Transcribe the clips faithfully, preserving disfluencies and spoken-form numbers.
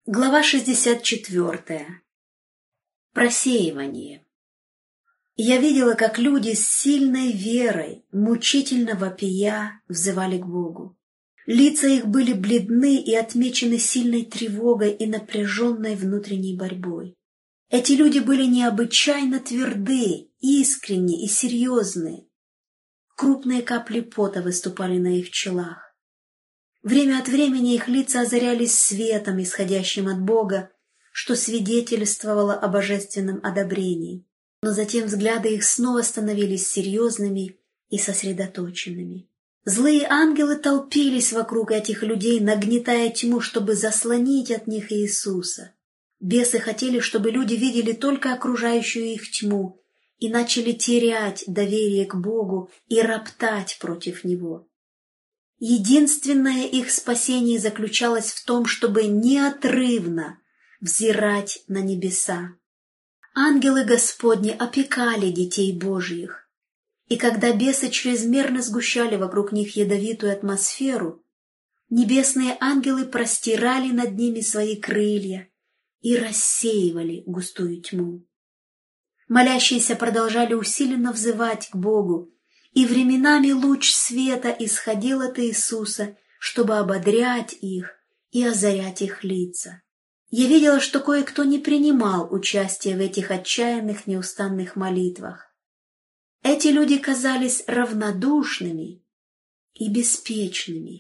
Глава шестьдесят четвёртая. Просеивание. Я видела, как люди с сильной верой, мучительно вопия, взывали к Богу. Лица их были бледны и отмечены сильной тревогой и напряженной внутренней борьбой. Эти люди были необычайно тверды, искренни и серьезные. Крупные капли пота выступали на их челах. Время от времени их лица озарялись светом, исходящим от Бога, что свидетельствовало о божественном одобрении. Но затем взгляды их снова становились серьезными и сосредоточенными. Злые ангелы толпились вокруг этих людей, нагнетая тьму, чтобы заслонить от них Иисуса. Бесы хотели, чтобы люди видели только окружающую их тьму и начали терять доверие к Богу и роптать против Него. Единственное их спасение заключалось в том, чтобы неотрывно взирать на небеса. Ангелы Господни опекали детей Божьих, и когда бесы чрезмерно сгущали вокруг них ядовитую атмосферу, небесные ангелы простирали над ними свои крылья и рассеивали густую тьму. Молящиеся продолжали усиленно взывать к Богу, и временами луч света исходил от Иисуса, чтобы ободрять их и озарять их лица. Я видела, что кое-кто не принимал участия в этих отчаянных неустанных молитвах. Эти люди казались равнодушными и беспечными.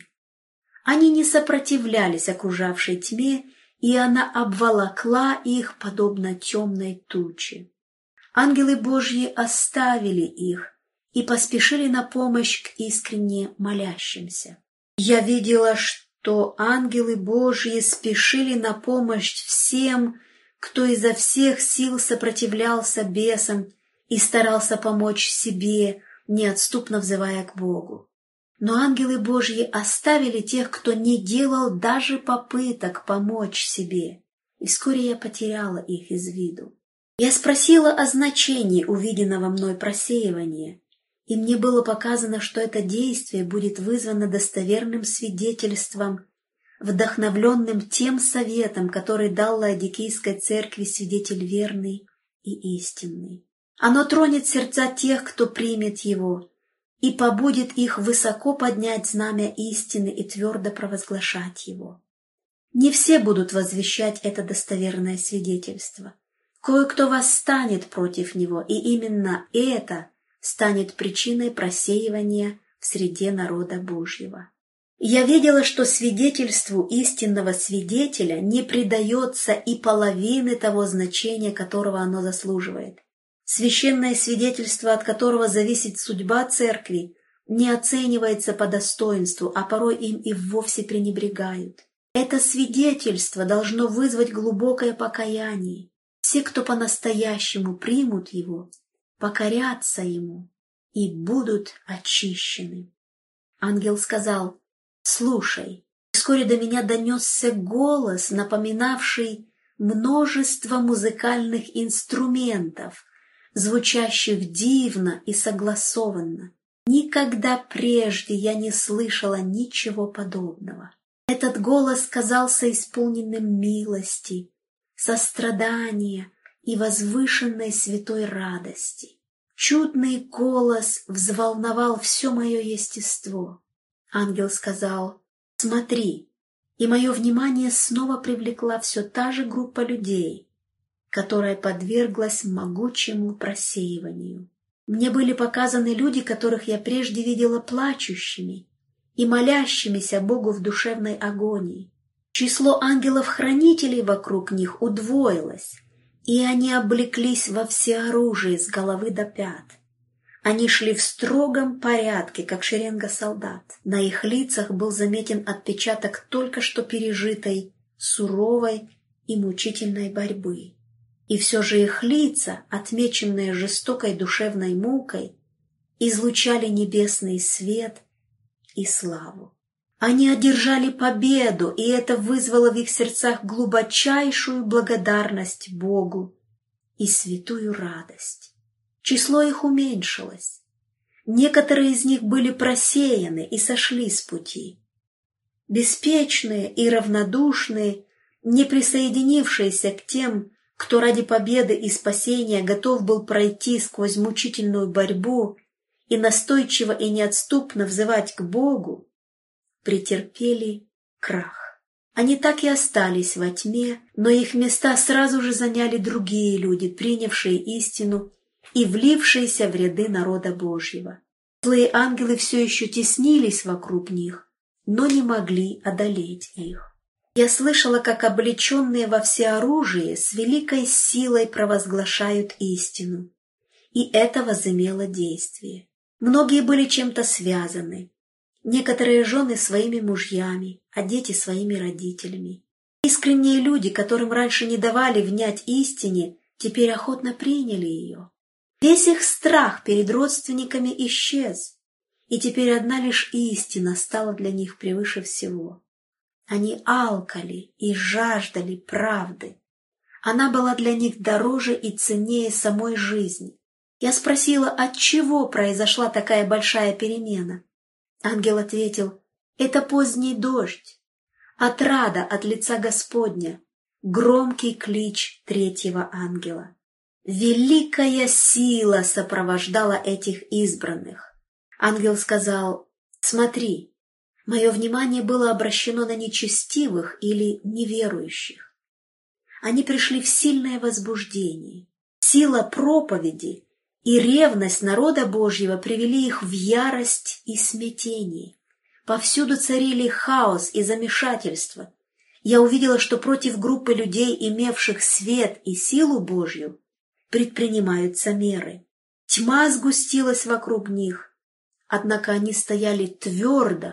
Они не сопротивлялись окружавшей тьме, и она обволокла их, подобно темной туче. Ангелы Божьи оставили их и поспешили на помощь к искренне молящимся. Я видела, что ангелы Божьи спешили на помощь всем, кто изо всех сил сопротивлялся бесам и старался помочь себе, неотступно взывая к Богу. Но ангелы Божьи оставили тех, кто не делал даже попыток помочь себе, и вскоре я потеряла их из виду. Я спросила о значении увиденного мной просеивания, и мне было показано, что это действие будет вызвано достоверным свидетельством, вдохновленным тем советом, который дал Лаодикийской церкви свидетель верный и истинный. Оно тронет сердца тех, кто примет его, и побудит их высоко поднять знамя истины и твердо провозглашать его. Не все будут возвещать это достоверное свидетельство. Кое-кто восстанет против него, и именно это станет причиной просеивания в среде народа Божьего. Я видела, что свидетельству истинного свидетеля не придается и половины того значения, которого оно заслуживает. Священное свидетельство, от которого зависит судьба церкви, не оценивается по достоинству, а порой им и вовсе пренебрегают. Это свидетельство должно вызвать глубокое покаяние. Все, кто по-настоящему примут его, покорятся ему и будут очищены. Ангел сказал: «Слушай». Вскоре до меня донесся голос, напоминавший множество музыкальных инструментов, звучащих дивно и согласованно. Никогда прежде я не слышала ничего подобного. Этот голос казался исполненным милости, сострадания и возвышенной святой радости. Чудный голос взволновал все мое естество. Ангел сказал: «Смотри», и мое внимание снова привлекла все та же группа людей, которая подверглась могучему просеиванию. Мне были показаны люди, которых я прежде видела плачущими и молящимися Богу в душевной агонии. Число ангелов-хранителей вокруг них удвоилось, и они облеклись во всеоружие с головы до пят. Они шли в строгом порядке, как шеренга солдат. На их лицах был заметен отпечаток только что пережитой, суровой и мучительной борьбы. И все же их лица, отмеченные жестокой душевной мукой, излучали небесный свет и славу. Они одержали победу, и это вызвало в их сердцах глубочайшую благодарность Богу и святую радость. Число их уменьшилось. Некоторые из них были просеяны и сошли с пути. Беспечные и равнодушные не присоединившиеся к тем, кто ради победы и спасения готов был пройти сквозь мучительную борьбу и настойчиво и неотступно взывать к Богу, претерпели крах. Они так и остались во тьме, но их места сразу же заняли другие люди, принявшие истину и влившиеся в ряды народа Божьего. Злые ангелы все еще теснились вокруг них, но не могли одолеть их. Я слышала, как облеченные во всеоружие с великой силой провозглашают истину, и это возымело действие. Многие были чем-то связаны, некоторые жены своими мужьями, а дети своими родителями. Искренние люди, которым раньше не давали внять истине, теперь охотно приняли ее. Весь их страх перед родственниками исчез, и теперь одна лишь истина стала для них превыше всего. Они алкали и жаждали правды. Она была для них дороже и ценнее самой жизни. Я спросила, отчего произошла такая большая перемена. Ангел ответил: это поздний дождь, отрада от лица Господня, громкий клич третьего ангела. Великая сила сопровождала этих избранных. Ангел сказал: смотри, мое внимание было обращено на нечестивых или неверующих. Они пришли в сильное возбуждение. Сила проповеди и ревность народа Божьего привели их в ярость и смятение. Повсюду царили хаос и замешательство. Я увидела, что против группы людей, имевших свет и силу Божью, предпринимаются меры. Тьма сгустилась вокруг них, однако они стояли твердо,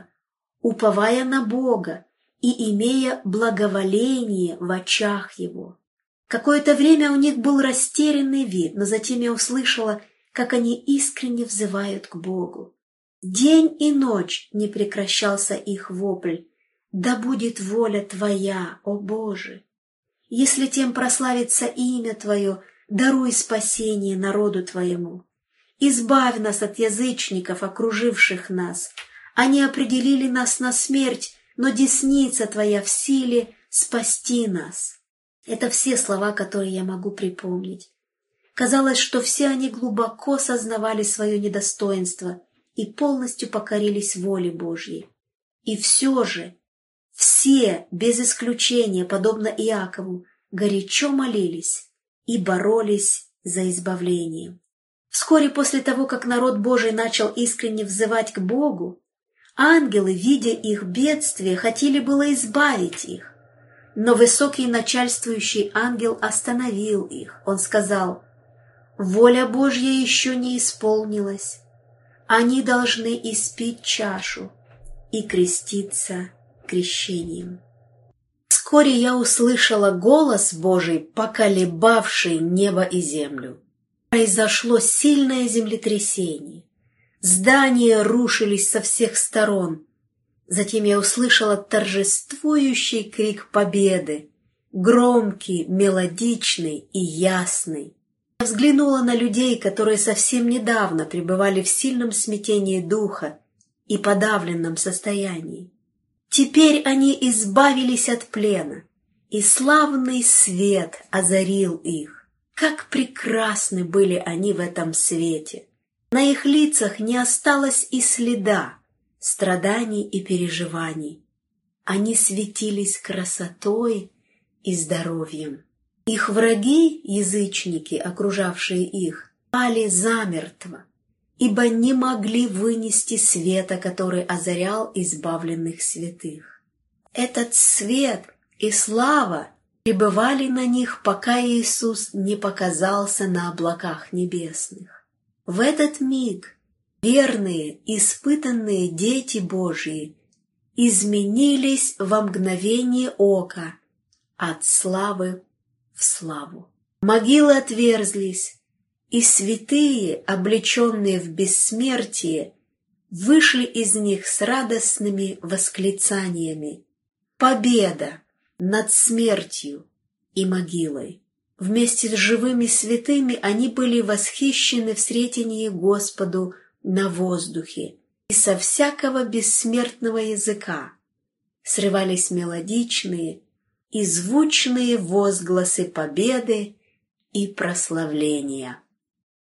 уповая на Бога и имея благоволение в очах Его. Какое-то время у них был растерянный вид, но затем я услышала, как они искренне взывают к Богу. День и ночь не прекращался их вопль: «Да будет воля Твоя, о Боже! Если тем прославится имя Твое, даруй спасение народу Твоему. Избавь нас от язычников, окруживших нас. Они определили нас на смерть, но десница Твоя в силе спасти нас». Это все слова, которые я могу припомнить. Казалось, что все они глубоко сознавали свое недостоинство и полностью покорились воле Божьей. И все же все, без исключения, подобно Иакову, горячо молились и боролись за избавление. Вскоре после того, как народ Божий начал искренне взывать к Богу, ангелы, видя их бедствие, хотели было избавить их. Но высокий начальствующий ангел остановил их. Он сказал: «Воля Божья еще не исполнилась. Они должны испить чашу и креститься крещением». Вскоре я услышала голос Божий, поколебавший небо и землю. Произошло сильное землетрясение. Здания рушились со всех сторон. Затем я услышала торжествующий крик победы, громкий, мелодичный и ясный. Я взглянула на людей, которые совсем недавно пребывали в сильном смятении духа и подавленном состоянии. Теперь они избавились от плена, и славный свет озарил их. Как прекрасны были они в этом свете! На их лицах не осталось и следа страданий и переживаний. Они светились красотой и здоровьем. Их враги, язычники, окружавшие их, пали замертво, ибо не могли вынести света, который озарял избавленных святых. Этот свет и слава пребывали на них, пока Иисус не показался на облаках небесных. В этот миг верные, испытанные дети Божьи изменились во мгновение ока от славы в славу. Могилы отверзлись, и святые, облеченные в бессмертие, вышли из них с радостными восклицаниями: «Победа над смертью и могилой!» Вместе с живыми святыми они были восхищены в сретении Господу на воздухе, и со всякого бессмертного языка срывались мелодичные и звучные возгласы победы и прославления.